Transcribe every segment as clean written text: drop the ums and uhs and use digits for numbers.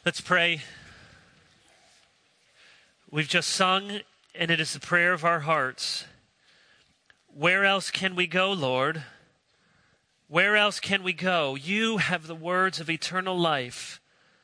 Let's pray. We've just sung, and it is the prayer of our hearts. Where else can we go, Lord? Where else can we go? You have the words of eternal life.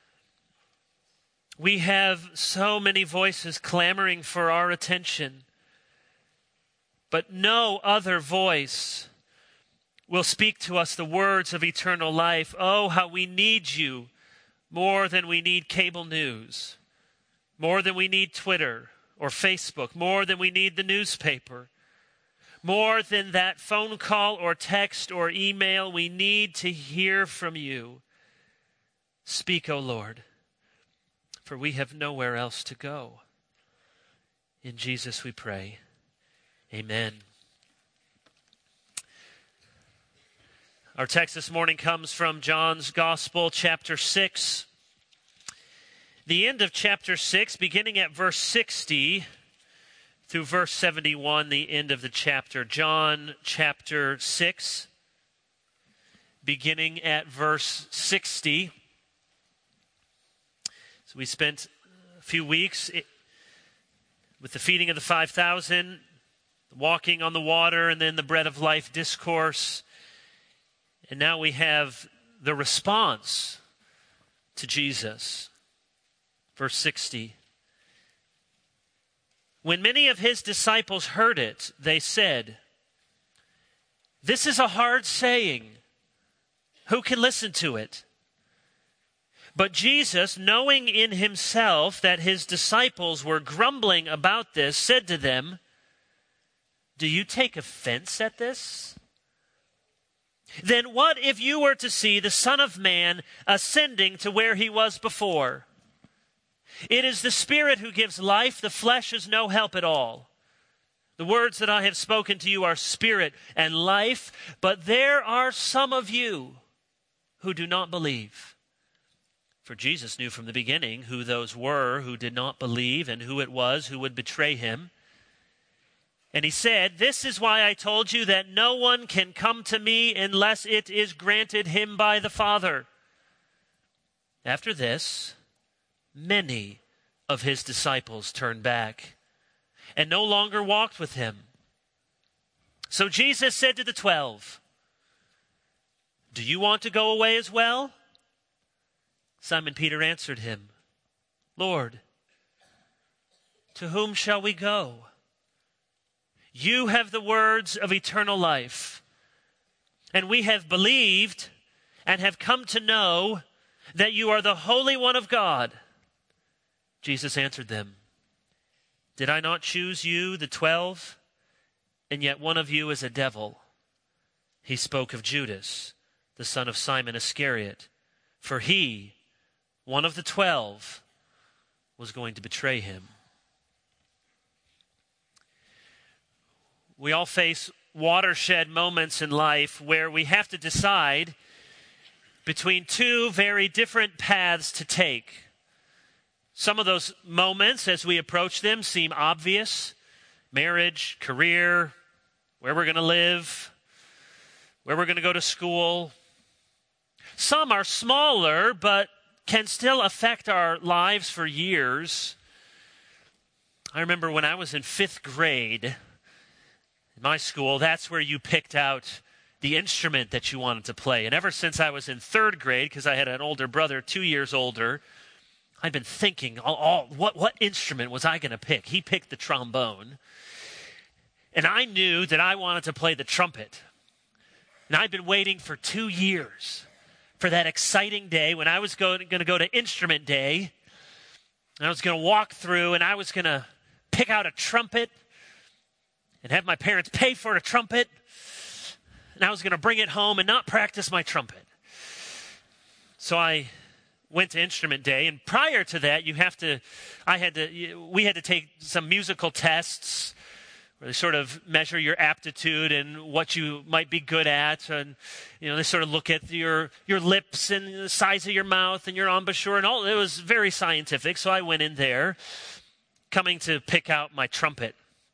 We have so many voices clamoring for our attention, but no other voice will speak to us the words of eternal life. Oh, how we need you more than we need cable news, more than we need Twitter or Facebook, more than we need the newspaper, more than that phone call or text or email. We need to hear from you. Speak, O Lord, for we have nowhere else to go. In Jesus we pray. Amen. Our text this morning comes from John's Gospel, chapter 6. The end of chapter 6, beginning at verse 60 through verse 71, the end of the chapter. John chapter 6, beginning at verse 60. So we spent a few weeks with the feeding of the 5,000, walking on the water, and then the bread of life discourse. And now we have the response to Jesus. Verse 60. When many of his disciples heard it, they said, "This is a hard saying. Who can listen to it?" But Jesus, knowing in himself that his disciples were grumbling about this, said to them, "Do you take offense at this? Then what if you were to see the Son of Man ascending to where he was before? It is the Spirit who gives life. The flesh is no help at all. The words that I have spoken to you are spirit and life, but there are some of you who do not believe." For Jesus knew from the beginning who those were who did not believe and who it was who would betray him. And he said, "This is why I told you that no one can come to me unless it is granted him by the Father." After this, many of his disciples turned back and no longer walked with him. So Jesus said to the 12, "Do you want to go away as well?" Simon Peter answered him, "Lord, to whom shall we go? You have the words of eternal life, and we have believed and have come to know that you are the Holy One of God." Jesus answered them, "Did I not choose you, the 12, and yet one of you is a devil?" He spoke of Judas, the son of Simon Iscariot, for he, one of the 12, was going to betray him. We all face watershed moments in life where we have to decide between two very different paths to take. Some of those moments, as we approach them, seem obvious. Marriage, career, where we're going to live, where we're going to go to school. Some are smaller, but can still affect our lives for years. I remember when I was in 5th grade, in my school, that's where you picked out the instrument that you wanted to play. And ever since I was in 3rd grade, because I had an older brother, 2 years older, I'd been thinking, what instrument was I going to pick? He picked the trombone. And I knew that I wanted to play the trumpet. And I'd been waiting for 2 years for that exciting day when I was going to go to instrument day. And I was going to walk through and I was going to pick out a trumpet and have my parents pay for a trumpet. And I was going to bring it home and not practice my trumpet. So I went to instrument day, and prior to that, we had to take some musical tests where they sort of measure your aptitude and what you might be good at, and they sort of look at your lips and the size of your mouth and your embouchure and all. It was very scientific. So I went in there, coming to pick out my trumpet.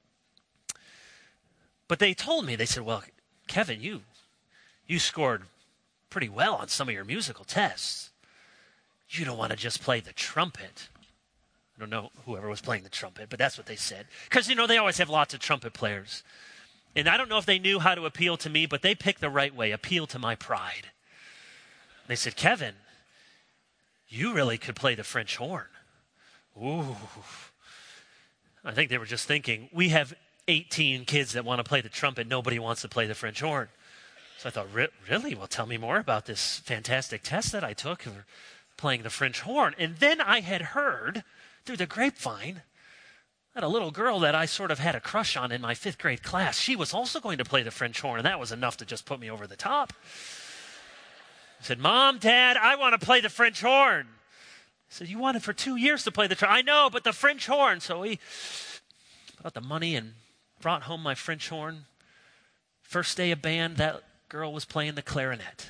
But they told me, they said, "Well, Kevin, you scored pretty well on some of your musical tests. You don't want to just play the trumpet. I don't know whoever was playing the trumpet, but that's what they said. Because, they always have lots of trumpet players. And I don't know if they knew how to appeal to me, but they picked the right way, appeal to my pride. They said, Kevin, you really could play the French horn. Ooh. I think they were just thinking, we have 18 kids that want to play the trumpet. Nobody wants to play the French horn. So I thought, really? Well, tell me more about this fantastic test that I took for playing the French horn. And then I had heard through the grapevine that a little girl that I sort of had a crush on in my 5th grade class, she was also going to play the French horn, and that was enough to just put me over the top. I said, Mom, Dad, I want to play the French horn. I said, you wanted for 2 years to play the trumpet. I know, but the French horn. So we put out the money and brought home my French horn. First day of band, that girl was playing the clarinet.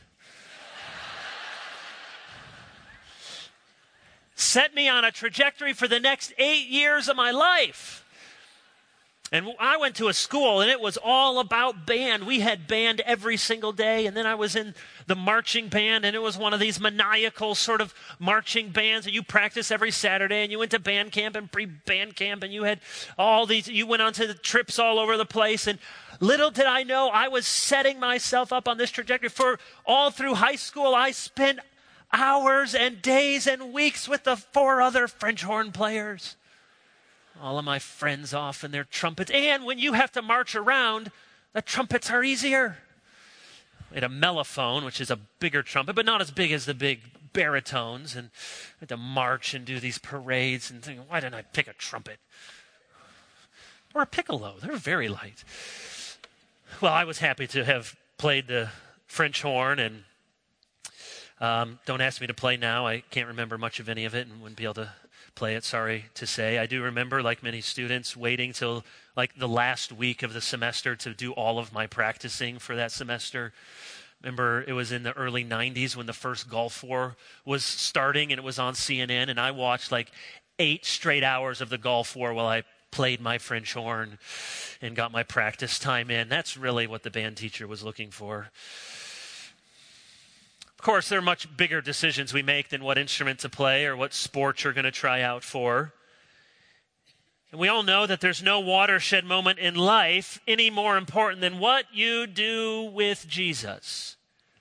Set me on a trajectory for the next 8 years of my life. And I went to a school, and it was all about band. We had band every single day, and then I was in the marching band, and it was one of these maniacal sort of marching bands that you practice every Saturday, and you went to band camp and pre-band camp, and you had all these, you went on to the trips all over the place, and little did I know I was setting myself up on this trajectory. For all through high school, I spent hours and days and weeks with the 4 other French horn players. All of my friends off in their trumpets. And when you have to march around, the trumpets are easier. We had a mellophone, which is a bigger trumpet, but not as big as the big baritones. And I had to march and do these parades and think, why didn't I pick a trumpet? Or a piccolo. They're very light. Well, I was happy to have played the French horn, and don't ask me to play now. I can't remember much of any of it and wouldn't be able to play it, sorry to say. I do remember, like many students, waiting till like the last week of the semester to do all of my practicing for that semester. Remember, it was in the early 90s when the first Gulf War was starting, and it was on CNN, and I watched like 8 straight hours of the Gulf War while I played my French horn and got my practice time in. That's really what the band teacher was looking for. Of course, there are much bigger decisions we make than what instrument to play or what sport you're going to try out for. And we all know that there's no watershed moment in life any more important than what you do with Jesus.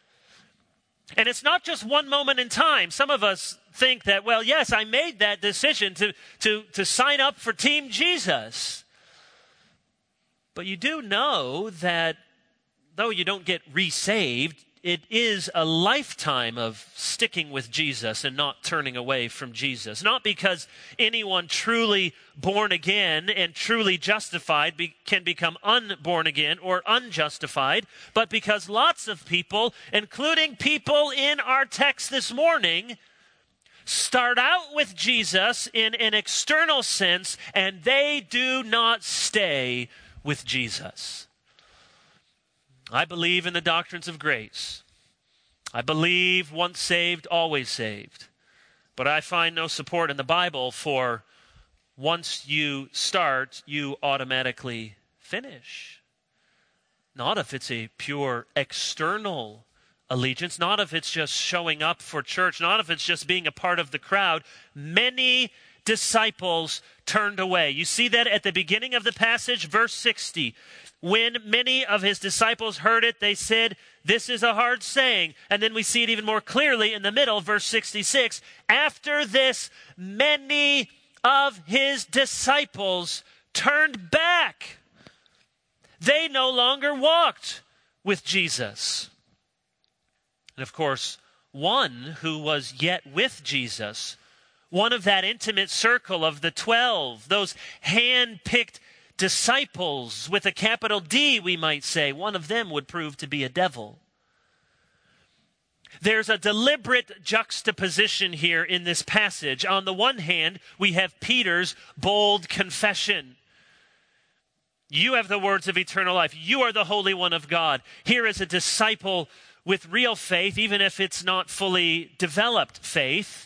And it's not just one moment in time. Some of us think that, well, yes, I made that decision to sign up for Team Jesus. But you do know that though you don't get resaved, it is a lifetime of sticking with Jesus and not turning away from Jesus. Not because anyone truly born again and truly justified can become unborn again or unjustified, but because lots of people, including people in our text this morning, start out with Jesus in an external sense, and they do not stay with Jesus. I believe in the doctrines of grace. I believe once saved, always saved. But I find no support in the Bible for once you start, you automatically finish. Not if it's a pure external allegiance, not if it's just showing up for church, not if it's just being a part of the crowd. Many disciples turned away. You see that at the beginning of the passage, verse 60. When many of his disciples heard it, they said, "This is a hard saying." And then we see it even more clearly in the middle, verse 66. After this, many of his disciples turned back. They no longer walked with Jesus. And of course, one who was yet with Jesus, one of that intimate circle of the 12, those hand-picked disciples with a capital D, we might say, one of them would prove to be a devil. There's a deliberate juxtaposition here in this passage. On the one hand, we have Peter's bold confession. You have the words of eternal life. You are the Holy One of God. Here is a disciple with real faith, even if it's not fully developed faith.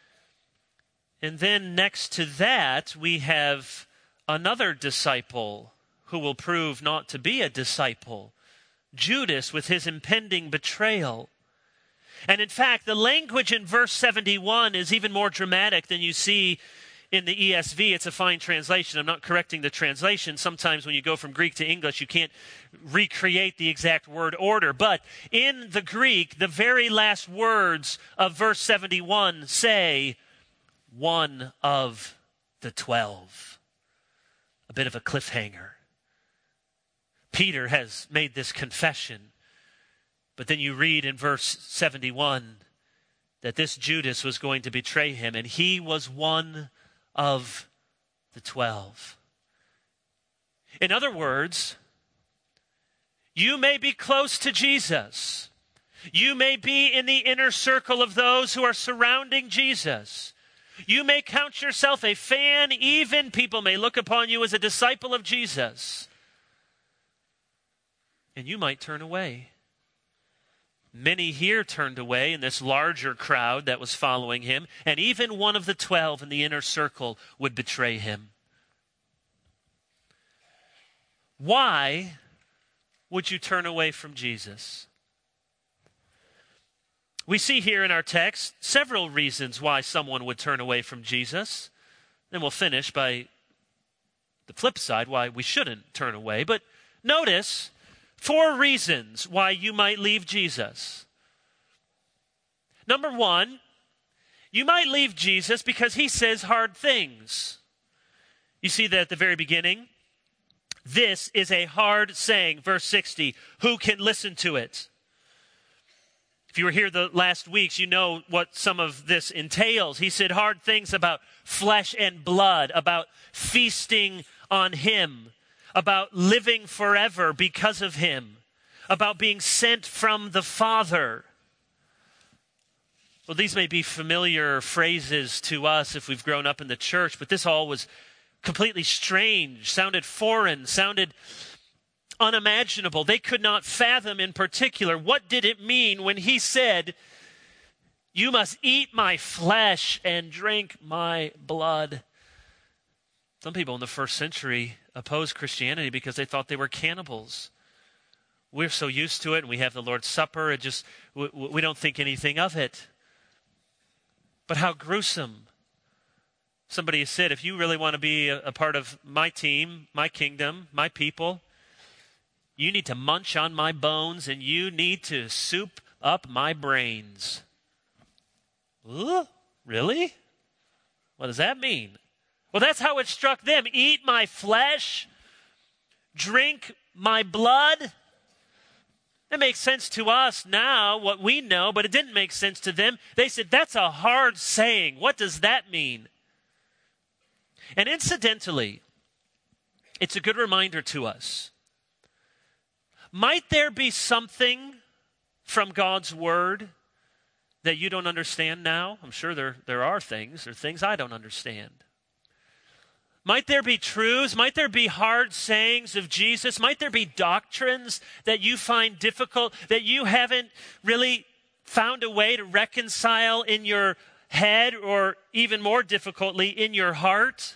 And then next to that, we have another disciple who will prove not to be a disciple, Judas, with his impending betrayal. And in fact, the language in verse 71 is even more dramatic than you see in the ESV. It's a fine translation. I'm not correcting the translation. Sometimes when you go from Greek to English, you can't recreate the exact word order. But in the Greek, the very last words of verse 71 say, one of the 12. A bit of a cliffhanger. Peter has made this confession. But then you read in verse 71 that this Judas was going to betray him, and he was one of the 12. In other words, you may be close to Jesus. You may be in the inner circle of those who are surrounding Jesus. You may count yourself a fan. Even people may look upon you as a disciple of Jesus. And you might turn away. Many here turned away in this larger crowd that was following him, and even one of the 12 in the inner circle would betray him. Why would you turn away from Jesus? We see here in our text several reasons why someone would turn away from Jesus. Then we'll finish by the flip side, why we shouldn't turn away. But notice 4 reasons why you might leave Jesus. Number 1, you might leave Jesus because he says hard things. You see that at the very beginning. This is a hard saying, verse 60. Who can listen to it? If you were here the last weeks, you know what some of this entails. He said hard things about flesh and blood, about feasting on him, about living forever because of him, about being sent from the Father. Well, these may be familiar phrases to us if we've grown up in the church, but this all was completely strange, sounded foreign, sounded unimaginable. They could not fathom in particular what did it mean when he said, you must eat my flesh and drink my blood. Some people in the first century opposed Christianity because they thought they were cannibals. We're so used to it, and we have the Lord's Supper, we don't think anything of it. But how gruesome. Somebody said, if you really want to be a part of my team, my kingdom, my people, you need to munch on my bones and you need to soup up my brains. Ooh, really? What does that mean? Well, that's how it struck them. Eat my flesh, drink my blood. That makes sense to us now, what we know, but it didn't make sense to them. They said, that's a hard saying. What does that mean? And incidentally, it's a good reminder to us. Might there be something from God's word that you don't understand now? I'm sure there are things. There are things I don't understand. Might there be truths? Might there be hard sayings of Jesus? Might there be doctrines that you find difficult, that you haven't really found a way to reconcile in your head, or even more difficultly, in your heart?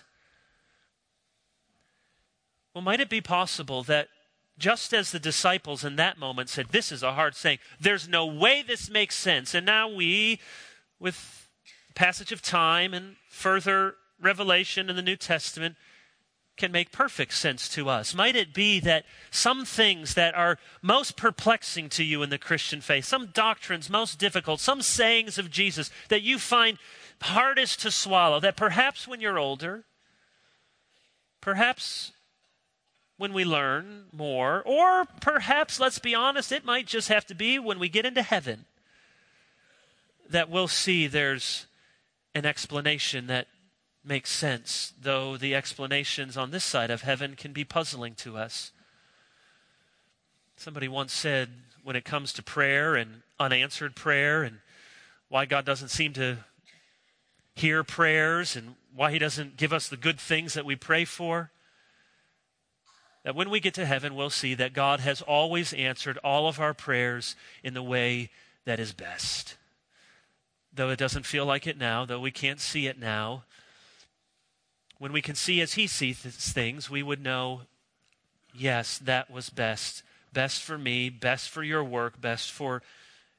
Well, might it be possible that just as the disciples in that moment said, this is a hard saying, there's no way this makes sense. And now we, with passage of time and further revelation in the New Testament, can make perfect sense to us. Might it be that some things that are most perplexing to you in the Christian faith, some doctrines most difficult, some sayings of Jesus that you find hardest to swallow, that perhaps when you're older, perhaps when we learn more, or perhaps, let's be honest, it might just have to be when we get into heaven, that we'll see there's an explanation that makes sense, though the explanations on this side of heaven can be puzzling to us. Somebody once said, when it comes to prayer and unanswered prayer and why God doesn't seem to hear prayers and why he doesn't give us the good things that we pray for, that when we get to heaven, we'll see that God has always answered all of our prayers in the way that is best. Though it doesn't feel like it now, though we can't see it now, when we can see as he sees things, we would know, yes, that was best. Best for me, best for your work, best for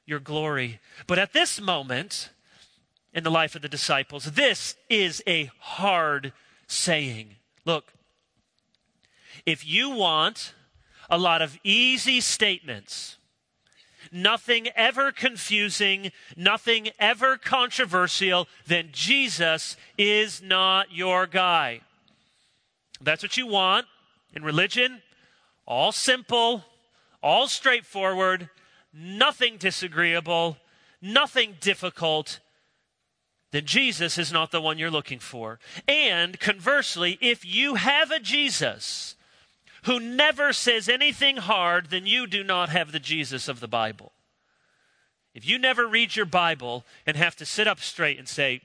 your glory. But at this moment in the life of the disciples, this is a hard saying. Look, if you want a lot of easy statements, nothing ever confusing, nothing ever controversial, then Jesus is not your guy. That's what you want in religion. All simple, all straightforward, nothing disagreeable, nothing difficult. Then Jesus is not the one you're looking for. And conversely, if you have a Jesus who never says anything hard, then you do not have the Jesus of the Bible. If you never read your Bible and have to sit up straight and say,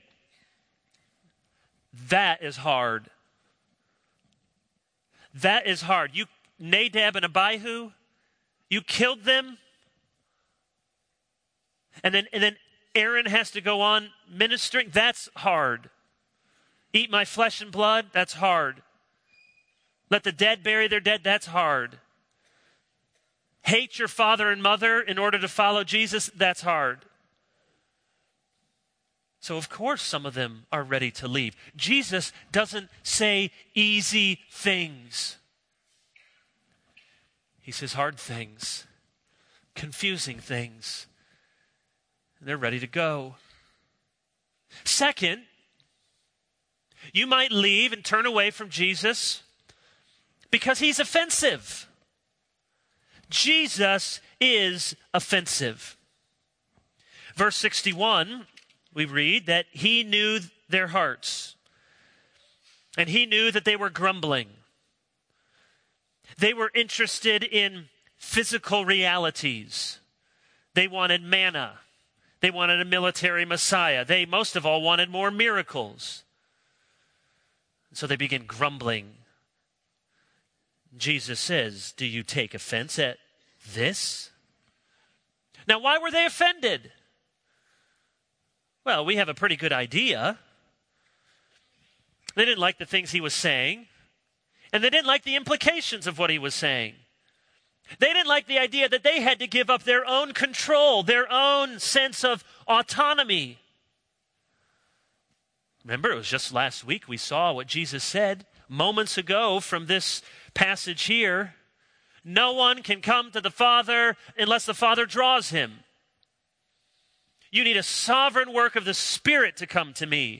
that is hard. That is hard. You, Nadab and Abihu, you killed them. And then Aaron has to go on ministering. That's hard. Eat my flesh and blood. That's hard. Let the dead bury their dead. That's hard. Hate your father and mother in order to follow Jesus. That's hard. So of course some of them are ready to leave. Jesus doesn't say easy things. He says hard things, confusing things. They're ready to go. Second, you might leave and turn away from Jesus because he's offensive. Jesus is offensive. Verse 61, we read that he knew their hearts, and he knew that they were grumbling. They were interested in physical realities. They wanted manna. They wanted a military Messiah. They, most of all, wanted more miracles. So they begin grumbling. Jesus says, do you take offense at this? Now, why were they offended? Well, we have a pretty good idea. They didn't like the things he was saying, and they didn't like the implications of what he was saying. They didn't like the idea that they had to give up their own control, their own sense of autonomy. Remember, it was just last week we saw what Jesus said moments ago from this passage here. No one can come to the Father unless the Father draws him. You need a sovereign work of the Spirit to come to me.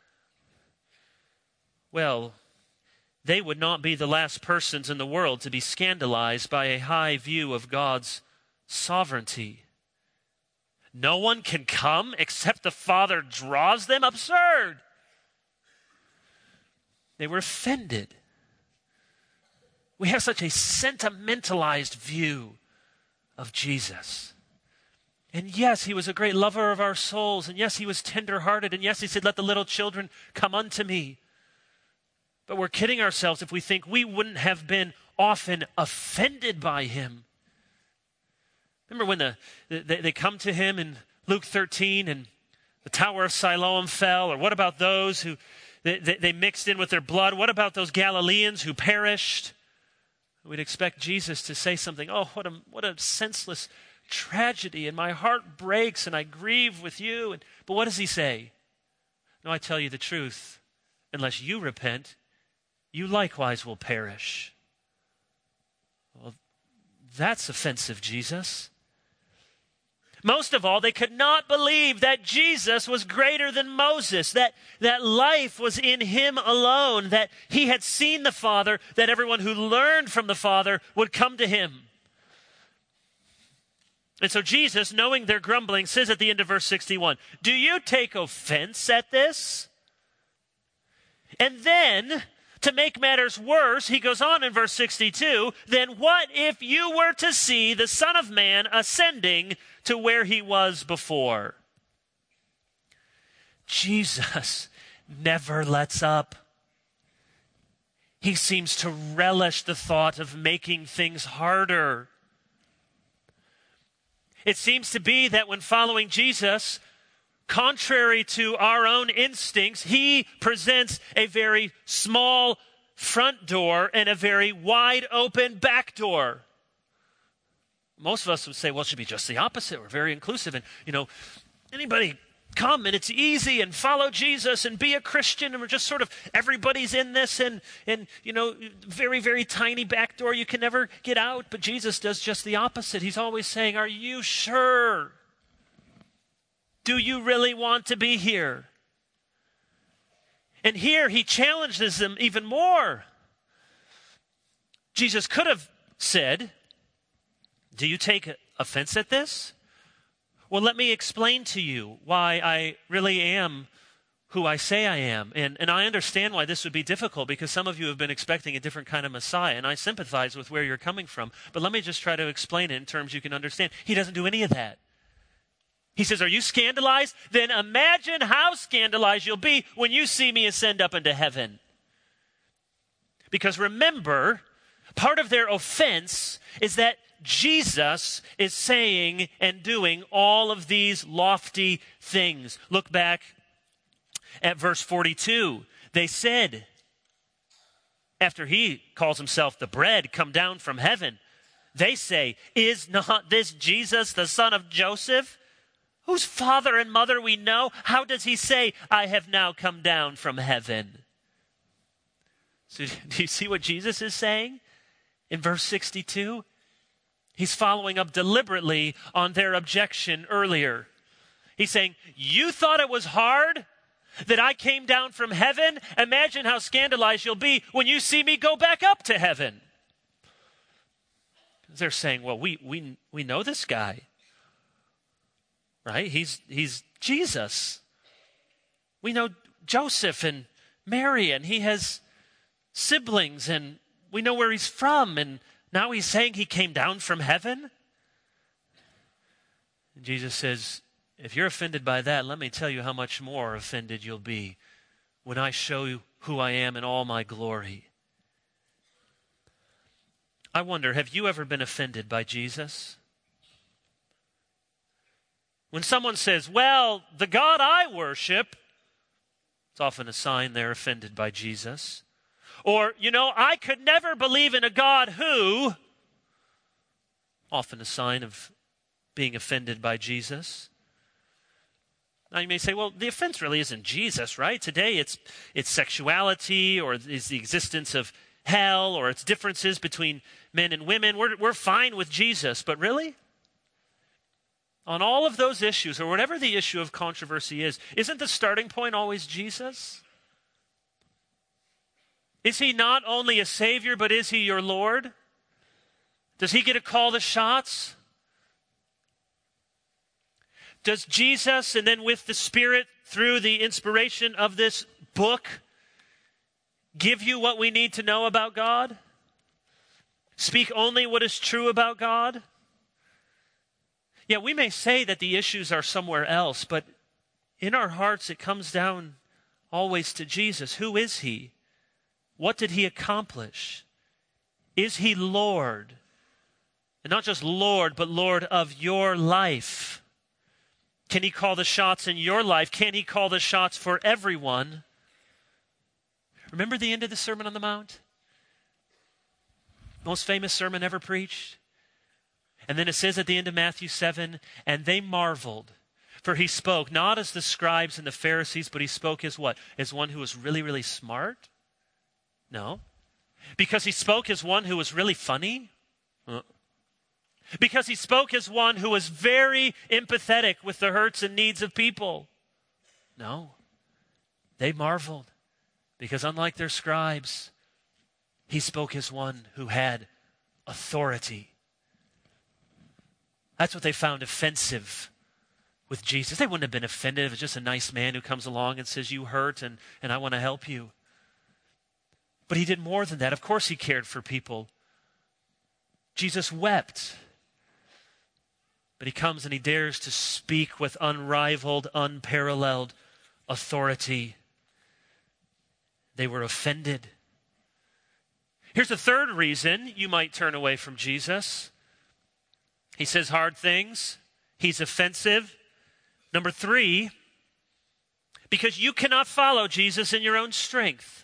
Well, they would not be the last persons in the world to be scandalized by a high view of God's sovereignty. No one can come except the Father draws them? Absurd! They were offended. We have such a sentimentalized view of Jesus. And yes, he was a great lover of our souls. And yes, he was tender-hearted. And yes, he said, let the little children come unto me. But we're kidding ourselves if we think we wouldn't have been often offended by him. Remember when they come to him in Luke 13 and the Tower of Siloam fell? Or what about those who they mixed in with their blood? What about those Galileans who perished? We'd expect Jesus to say something, oh, what a senseless tragedy, and my heart breaks and I grieve with you. But what does he say? No, I tell you the truth. Unless you repent, you likewise will perish. Well, that's offensive, Jesus. Most of all, they could not believe that Jesus was greater than Moses, that life was in him alone, that he had seen the Father, that everyone who learned from the Father would come to him. And so Jesus, knowing their grumbling, says at the end of verse 61, do you take offense at this? And then, to make matters worse, he goes on in verse 62, then what if you were to see the Son of Man ascending to where he was before? Jesus never lets up. He seems to relish the thought of making things harder. It seems to be that when following Jesus, contrary to our own instincts, he presents a very small front door and a very wide open back door. most of us would say, well, it should be just the opposite. We're very inclusive. And, anybody come and it's easy and follow Jesus and be a Christian. And we're just sort of, everybody's in this and very, very tiny back door. You can never get out. But Jesus does just the opposite. He's always saying, are you sure? Do you really want to be here? And here he challenges them even more. Jesus could have said, do you take offense at this? Well, let me explain to you why I really am who I say I am. And I understand why this would be difficult, because some of you have been expecting a different kind of Messiah, and I sympathize with where you're coming from. But let me just try to explain it in terms you can understand. He doesn't do any of that. He says, are you scandalized? Then imagine how scandalized you'll be when you see me ascend up into heaven. Because remember, part of their offense is that Jesus is saying and doing all of these lofty things. Look back at verse 42. They said, after he calls himself the bread come down from heaven, they say, is not this Jesus, the son of Joseph, whose father and mother we know? How does he say, I have now come down from heaven? So do you see what Jesus is saying in verse 62? He's following up deliberately on their objection earlier. He's saying, you thought it was hard that I came down from heaven? Imagine how scandalized you'll be when you see me go back up to heaven. They're saying, well, we know this guy, right? He's Jesus. We know Joseph and Mary, and he has siblings, and we know where he's from, and now he's saying he came down from heaven? And Jesus says, if you're offended by that, let me tell you how much more offended you'll be when I show you who I am in all my glory. I wonder, have you ever been offended by Jesus? When someone says, well, the God I worship, it's often a sign they're offended by Jesus. Or, I could never believe in a God who, often a sign of being offended by Jesus. Now you may say, well, the offense really isn't Jesus, right? Today it's sexuality, or is the existence of hell, or it's differences between men and women. We're fine with Jesus, but really? On all of those issues, or whatever the issue of controversy is, isn't the starting point always Jesus? Is he not only a Savior, but is he your Lord? Does he get to call the shots? Does Jesus, and then with the Spirit, through the inspiration of this book, give you what we need to know about God? Speak only what is true about God? Yeah, we may say that the issues are somewhere else, but in our hearts it comes down always to Jesus. Who is he? What did he accomplish? Is he Lord? And not just Lord, but Lord of your life. Can he call the shots in your life? Can he call the shots for everyone? Remember the end of the Sermon on the Mount? Most famous sermon ever preached. And then it says at the end of Matthew 7, and they marveled, for he spoke not as the scribes and the Pharisees, but he spoke as what? As one who was really, really smart? No. Because he spoke as one who was really funny? Because he spoke as one who was very empathetic with the hurts and needs of people? No. They marveled because unlike their scribes, he spoke as one who had authority. That's what they found offensive with Jesus. They wouldn't have been offended if it's just a nice man who comes along and says, you hurt and I want to help you. But he did more than that. Of course he cared for people. Jesus wept. But he comes and he dares to speak with unrivaled, unparalleled authority. They were offended. Here's the third reason you might turn away from Jesus. He says hard things. He's offensive. Number 3, because you cannot follow Jesus in your own strength.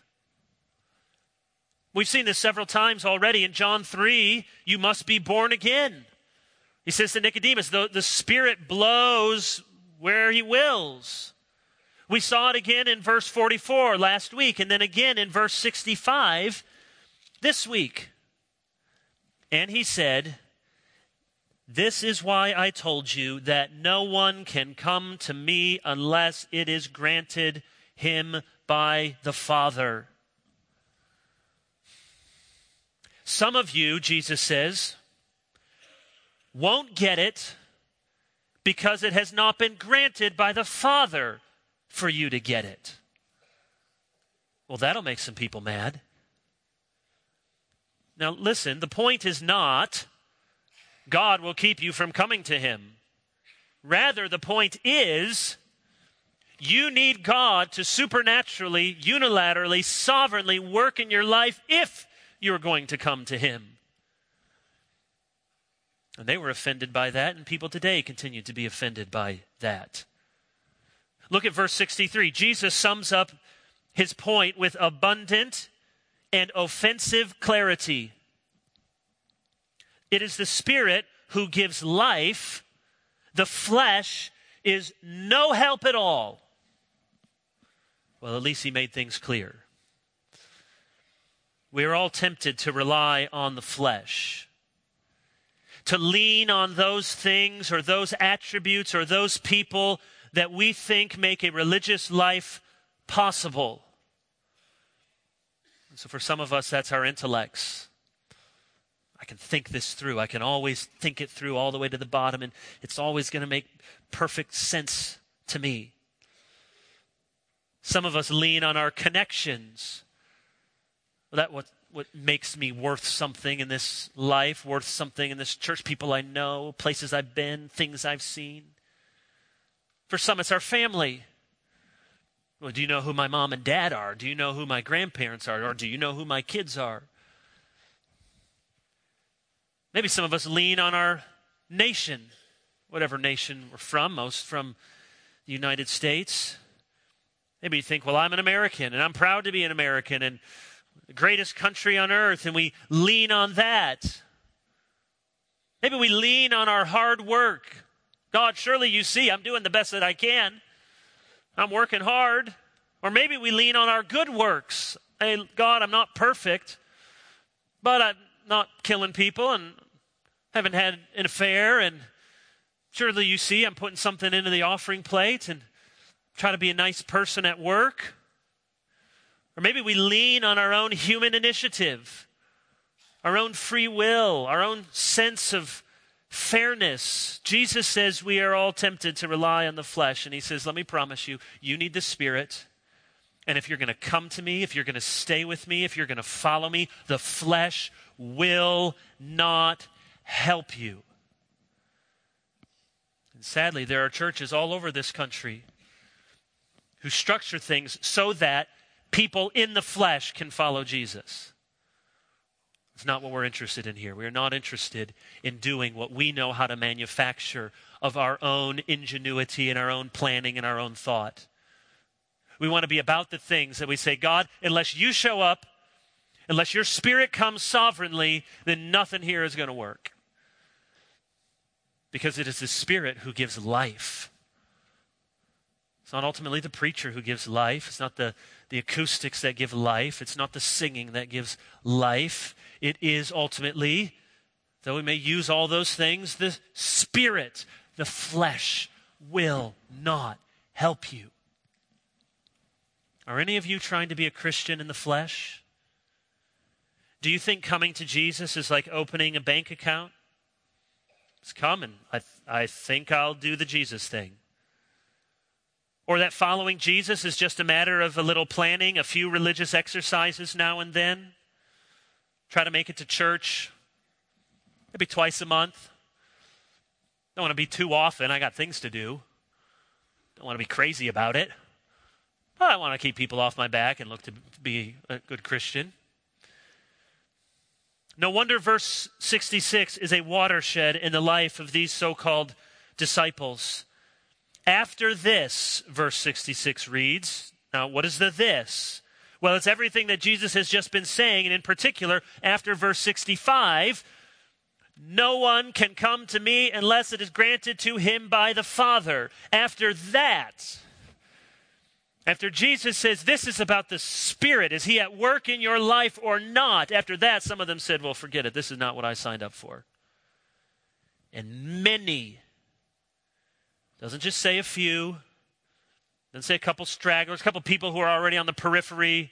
We've seen this several times already. In John 3, you must be born again. He says to Nicodemus, the Spirit blows where he wills. We saw it again in verse 44 last week, and then again in verse 65 this week. And he said, this is why I told you that no one can come to me unless it is granted him by the Father. Some of you, Jesus says, won't get it because it has not been granted by the Father for you to get it. Well, that'll make some people mad. Now, listen, the point is not God will keep you from coming to him. Rather, the point is you need God to supernaturally, unilaterally, sovereignly work in your life if you're going to come to him. And they were offended by that, and people today continue to be offended by that. Look at verse 63. Jesus sums up his point with abundant and offensive clarity. It is the Spirit who gives life. The flesh is no help at all. Well, at least he made things clear. We are all tempted to rely on the flesh, to lean on those things or those attributes or those people that we think make a religious life possible. And so for some of us, that's our intellects. I can think this through. I can always think it through all the way to the bottom, and it's always going to make perfect sense to me. Some of us lean on our connections. That what makes me worth something in this life, worth something in this church, people I know, places I've been, things I've seen. For some, it's our family. Well, do you know who my mom and dad are? Do you know who my grandparents are? Or do you know who my kids are? Maybe some of us lean on our nation, whatever nation we're from, most from the United States. Maybe you think, well, I'm an American, and I'm proud to be an American, and the greatest country on earth, and we lean on that. Maybe we lean on our hard work. God, surely you see I'm doing the best that I can. I'm working hard. Or maybe we lean on our good works. Hey, God, I'm not perfect, but I'm not killing people and haven't had an affair, and surely you see I'm putting something into the offering plate and try to be a nice person at work. Or maybe we lean on our own human initiative, our own free will, our own sense of fairness. Jesus says we are all tempted to rely on the flesh, and he says, let me promise you, you need the Spirit. And if you're going to come to me, if you're going to stay with me, if you're going to follow me, the flesh will not help you. And sadly, there are churches all over this country who structure things so that people in the flesh can follow Jesus. It's not what we're interested in here. We are not interested in doing what we know how to manufacture of our own ingenuity and our own planning and our own thought. We want to be about the things that we say, God, unless you show up, unless your Spirit comes sovereignly, then nothing here is going to work. Because it is the Spirit who gives life. It's not ultimately the preacher who gives life. It's not the acoustics that give life. It's not the singing that gives life. It is ultimately, though we may use all those things, the Spirit. The flesh will not help you. Are any of you trying to be a Christian in the flesh? Do you think coming to Jesus is like opening a bank account? It's coming. I think I'll do the Jesus thing. Or that following Jesus is just a matter of a little planning, a few religious exercises now and then. Try to make it to church maybe twice a month. Don't want to be too often. I got things to do. Don't want to be crazy about it. But I want to keep people off my back and look to be a good Christian. No wonder verse 66 is a watershed in the life of these so-called disciples. After this, verse 66 reads, now what is the this? Well, it's everything that Jesus has just been saying, and in particular, after verse 65, No one can come to me unless it is granted to him by the Father. After that, after Jesus says this is about the Spirit, is he at work in your life or not? After that, some of them said, well, forget it. This is not what I signed up for. And many, doesn't just say a few, doesn't say a couple stragglers, a couple people who are already on the periphery.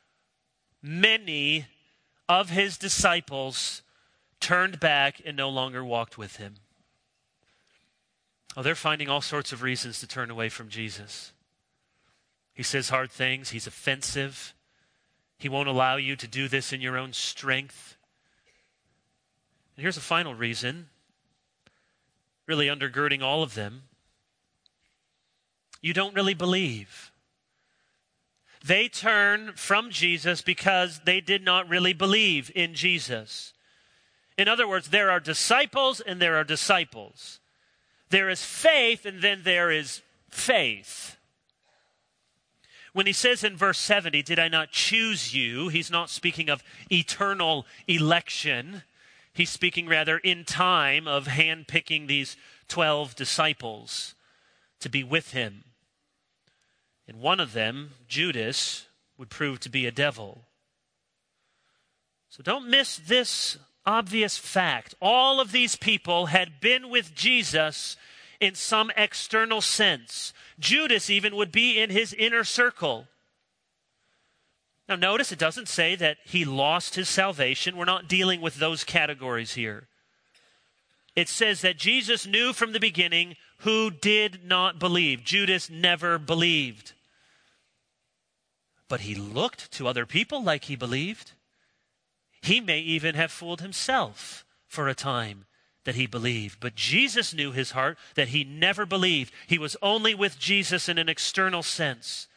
Many of his disciples turned back and no longer walked with him. Oh, they're finding all sorts of reasons to turn away from Jesus. He says hard things. He's offensive. He won't allow you to do this in your own strength. And here's a final reason, really undergirding all of them. You don't really believe. They turn from Jesus because they did not really believe in Jesus. In other words, there are disciples and there are disciples. There is faith and then there is faith. When he says in verse 70, did I not choose you? He's not speaking of eternal election. He's speaking rather in time of handpicking these 12 disciples to be with him. And one of them, Judas, would prove to be a devil. So don't miss this obvious fact. All of these people had been with Jesus in some external sense. Judas even would be in his inner circle. Now notice it doesn't say that he lost his salvation. We're not dealing with those categories here. It says that Jesus knew from the beginning who did not believe. Judas never believed. But he looked to other people like he believed. He may even have fooled himself for a time that he believed. But Jesus knew his heart that he never believed. He was only with Jesus in an external sense.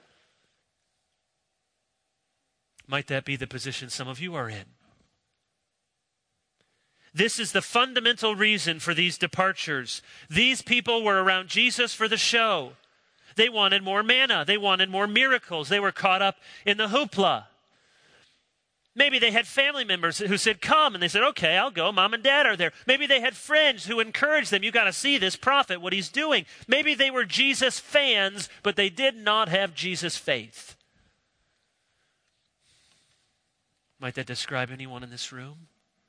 Might that be the position some of you are in? This is the fundamental reason for these departures. These people were around Jesus for the show. They wanted more manna. They wanted more miracles. They were caught up in the hoopla. Maybe they had family members who said, come, and they said, okay, I'll go. Mom and dad are there. Maybe they had friends who encouraged them. You got to see this prophet, what he's doing. Maybe they were Jesus fans, but they did not have Jesus faith. Might that describe anyone in this room?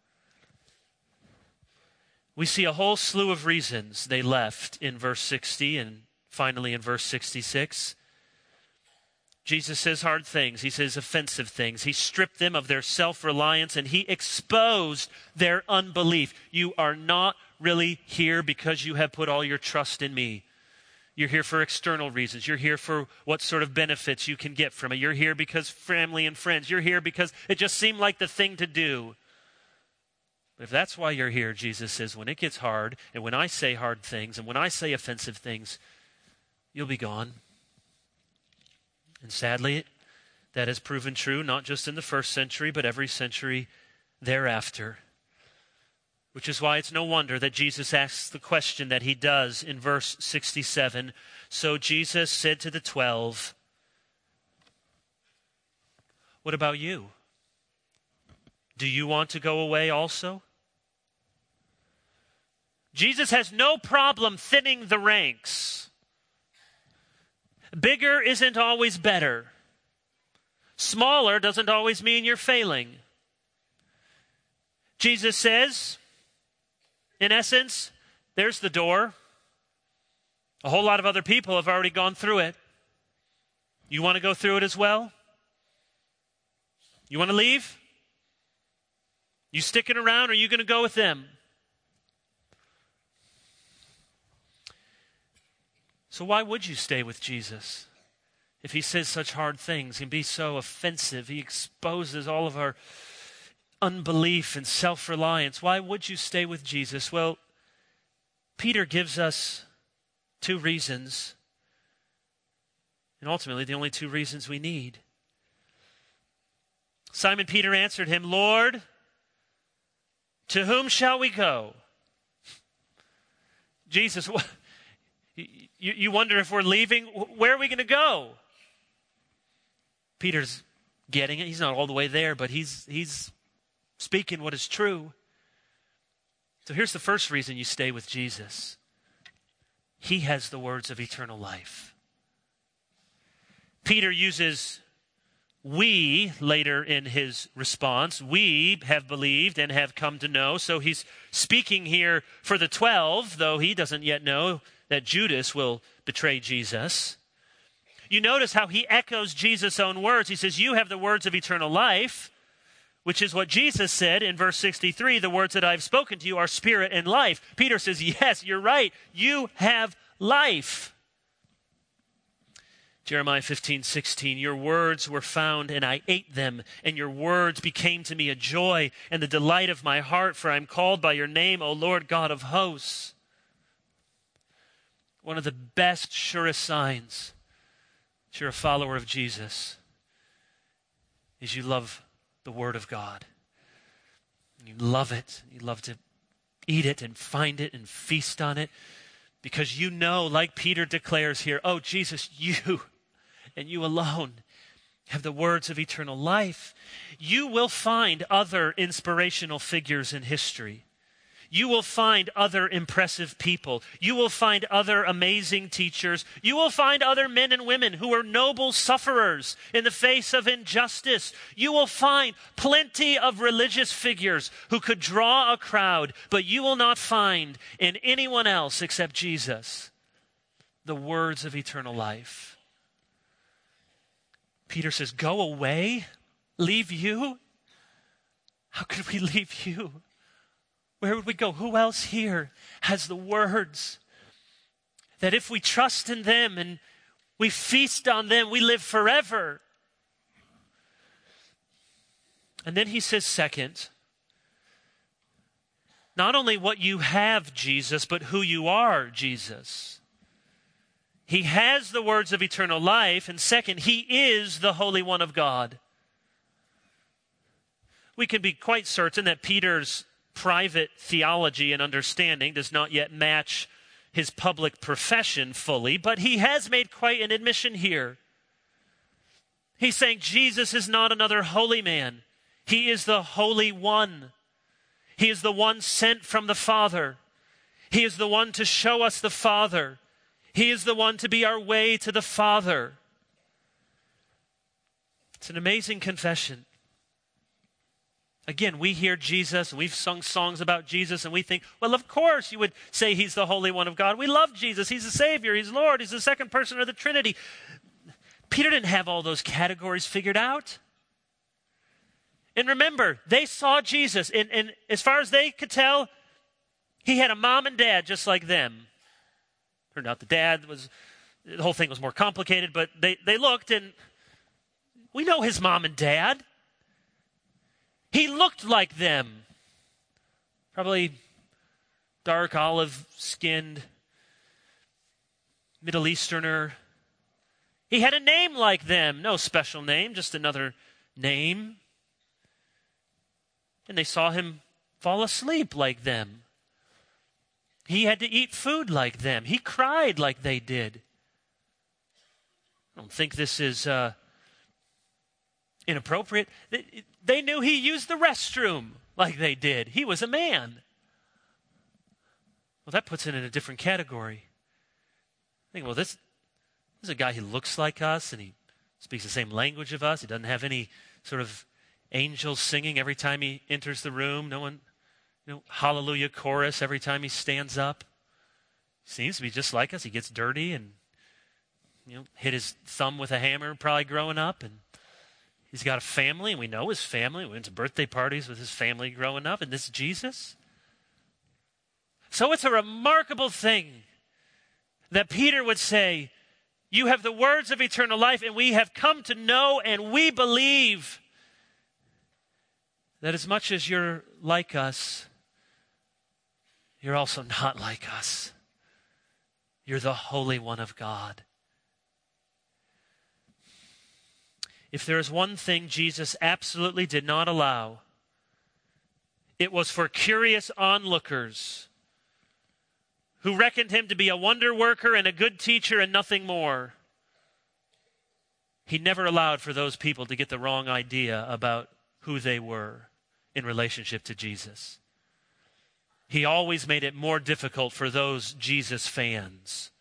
We see a whole slew of reasons they left in verse 60 and finally in verse 66. Jesus says hard things. He says offensive things. He stripped them of their self-reliance and he exposed their unbelief. You are not really here because you have put all your trust in me. You're here for external reasons. You're here for what sort of benefits you can get from it. You're here because family and friends. You're here because it just seemed like the thing to do. But if that's why you're here, Jesus says, when it gets hard and when I say hard things and when I say offensive things, you'll be gone. And sadly, that has proven true not just in the first century, but every century thereafter. Which is why it's no wonder that Jesus asks the question that he does in verse 67. So Jesus said to the 12, what about you? Do you want to go away also? Jesus has no problem thinning the ranks. Bigger isn't always better. Smaller doesn't always mean you're failing. Jesus says, in essence, there's the door. A whole lot of other people have already gone through it. You want to go through it as well? You want to leave? You sticking around or are you going to go with them? So why would you stay with Jesus? If he says such hard things and be so offensive, he exposes all of our unbelief and self-reliance. Why would you stay with Jesus? Well, Peter gives us two reasons, and ultimately the only two reasons we need. Simon Peter answered him, Lord, to whom shall we go? Jesus, you wonder if we're leaving? Where are we going to go? Peter's getting it. He's not all the way there, but he's speaking what is true. So here's the first reason you stay with Jesus. He has the words of eternal life. Peter uses we later in his response. We have believed and have come to know. So he's speaking here for the 12, though he doesn't yet know that Judas will betray Jesus. You notice how he echoes Jesus' own words. He says, you have the words of eternal life, which is what Jesus said in verse 63, the words that I've spoken to you are spirit and life. Peter says, yes, you're right. You have life. Jeremiah 15:16, your words were found and I ate them, and your words became to me a joy and the delight of my heart, for I am called by your name, O Lord God of hosts. One of the best, surest signs that you're a follower of Jesus is you love the Word of God. You love it. You love to eat it and find it and feast on it because you know, like Peter declares here, oh, Jesus, you and you alone have the words of eternal life. You will find other inspirational figures in history. You will find other impressive people. You will find other amazing teachers. You will find other men and women who are noble sufferers in the face of injustice. You will find plenty of religious figures who could draw a crowd, but you will not find in anyone else except Jesus the words of eternal life. Peter says, go away? Leave you? How could we leave you? Where would we go? Who else here has the words that if we trust in them and we feast on them, we live forever? And then he says, second, not only what you have, Jesus, but who you are, Jesus. He has the words of eternal life, and second, he is the Holy One of God. We can be quite certain that Peter's private theology and understanding does not yet match his public profession fully, but he has made quite an admission here. He's saying Jesus is not another holy man. He is the Holy One. He is the one sent from the Father. He is the one to show us the Father. He is the one to be our way to the Father. It's an amazing confession. Again, we hear Jesus, and we've sung songs about Jesus, and we think, well, of course you would say he's the Holy One of God. We love Jesus. He's the Savior. He's Lord. He's the second person of the Trinity. Peter didn't have all those categories figured out. And remember, they saw Jesus, and as far as they could tell, he had a mom and dad just like them. Turned out the whole thing was more complicated, but they looked, and we know his mom and dad. He looked like them. Probably dark olive-skinned Middle Easterner. He had a name like them. No special name, just another name. And they saw him fall asleep like them. He had to eat food like them. He cried like they did. I don't think this is inappropriate. They knew he used the restroom like they did. He was a man. Well, that puts it in a different category. I think, well, this is a guy who looks like us and he speaks the same language of us. He doesn't have any sort of angels singing every time he enters the room. No one, hallelujah chorus every time he stands up. Seems to be just like us. He gets dirty and, hit his thumb with a hammer probably growing up, and he's got a family, and we know his family. We went to birthday parties with his family growing up, and this is Jesus. So it's a remarkable thing that Peter would say, you have the words of eternal life, and we have come to know and we believe that as much as you're like us, you're also not like us. You're the Holy One of God. If there is one thing Jesus absolutely did not allow, it was for curious onlookers who reckoned him to be a wonder worker and a good teacher and nothing more. He never allowed for those people to get the wrong idea about who they were in relationship to Jesus. he always made it more difficult for those Jesus fans.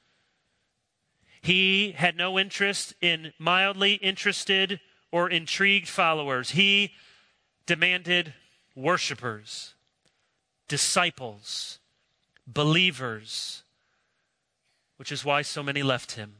He had no interest in mildly interested or intrigued followers. He demanded worshipers, disciples, believers, which is why so many left him.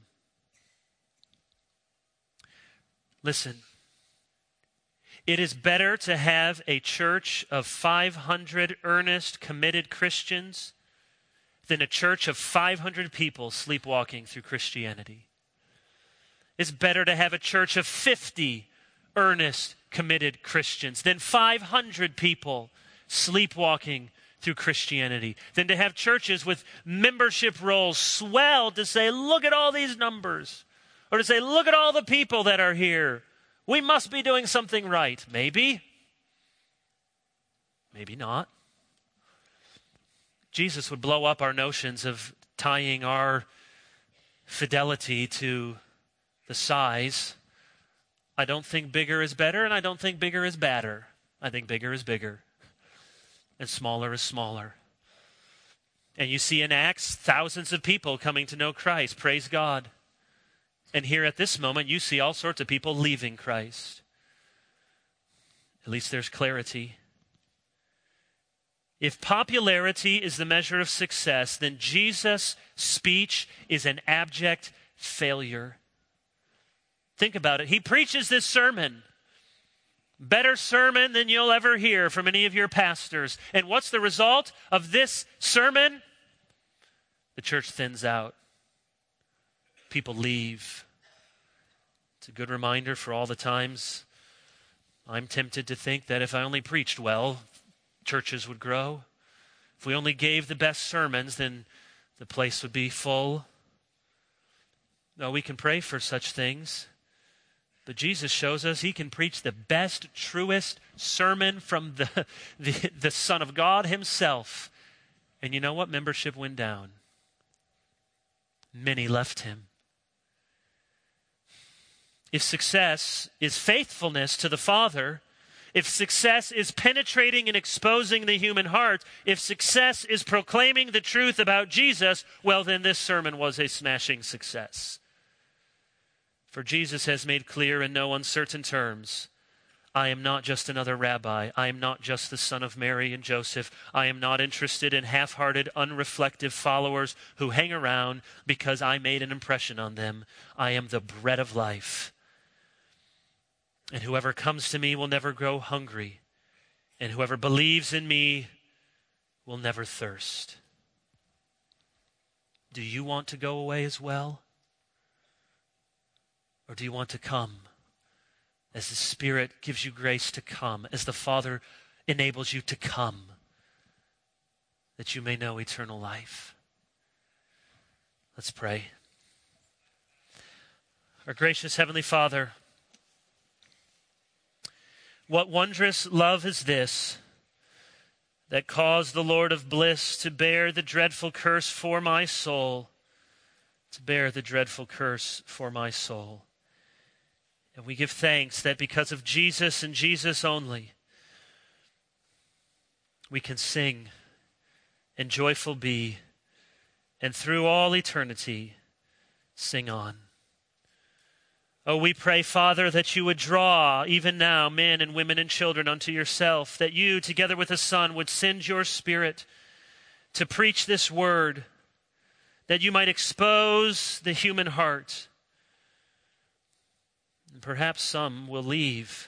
Listen, it is better to have a church of 500 earnest, committed Christians than a church of 500 people sleepwalking through Christianity. It's better to have a church of 50 earnest, committed Christians than 500 people sleepwalking through Christianity, than to have churches with membership rolls swelled to say, look at all these numbers, or to say, look at all the people that are here. We must be doing something right. Maybe. Maybe not. Jesus would blow up our notions of tying our fidelity to the size. I don't think bigger is better, and I don't think bigger is badder. I think bigger is bigger, and smaller is smaller. And you see in Acts, thousands of people coming to know Christ. Praise God. And here at this moment, you see all sorts of people leaving Christ. At least there's clarity. If popularity is the measure of success, then Jesus' speech is an abject failure. Think about it. He preaches this sermon. Better sermon than you'll ever hear from any of your pastors. And what's the result of this sermon? The church thins out. People leave. It's a good reminder for all the times I'm tempted to think that if I only preached well, churches would grow. If we only gave the best sermons, then the place would be full. No, we can pray for such things. But Jesus shows us he can preach the best, truest sermon from the Son of God himself. And you know what? Membership went down. Many left him. If success is faithfulness to the Father, if success is penetrating and exposing the human heart, if success is proclaiming the truth about Jesus, well, then this sermon was a smashing success. For Jesus has made clear in no uncertain terms, I am not just another rabbi. I am not just the son of Mary and Joseph. I am not interested in half-hearted, unreflective followers who hang around because I made an impression on them. I am the bread of life. And whoever comes to me will never grow hungry. And whoever believes in me will never thirst. Do you want to go away as well? Or do you want to come as the Spirit gives you grace to come, as the Father enables you to come, that you may know eternal life? Let's pray. Our gracious Heavenly Father, what wondrous love is this that caused the Lord of bliss to bear the dreadful curse for my soul, to bear the dreadful curse for my soul. And we give thanks that because of Jesus and Jesus only, we can sing and joyful be, and through all eternity, sing on. Oh, we pray, Father, that you would draw, even now, men and women and children unto yourself, that you, together with the Son, would send your Spirit to preach this word, that you might expose the human heart. And perhaps some will leave.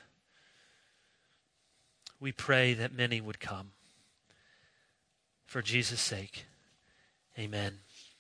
We pray that many would come. For Jesus' sake, amen.